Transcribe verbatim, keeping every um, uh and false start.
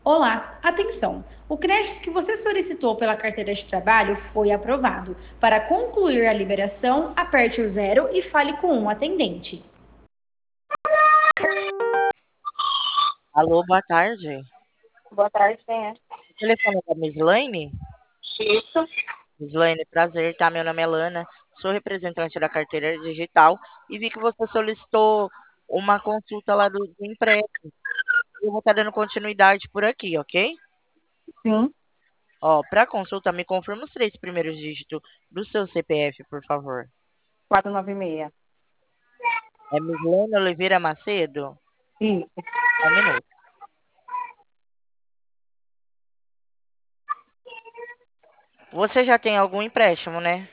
Olá, atenção! O crédito que você solicitou pela carteira de trabalho foi aprovado. Para concluir a liberação, aperte o zero e fale com um atendente. Alô, boa tarde. Boa tarde, quem é? O telefone é da Mislaine? Isso. Mislaine, prazer, tá? Meu nome é Lana, sou representante da carteira digital e vi que você solicitou uma consulta lá do, do empréstimo. Eu vou estar dando continuidade por aqui, ok? Sim. Ó, para consulta, me confirma os três primeiros dígitos do seu C P F, por favor. quatrocentos e noventa e seis. É Mislaine Oliveira Macedo? Isso. Um minuto. Você já tem algum empréstimo, né?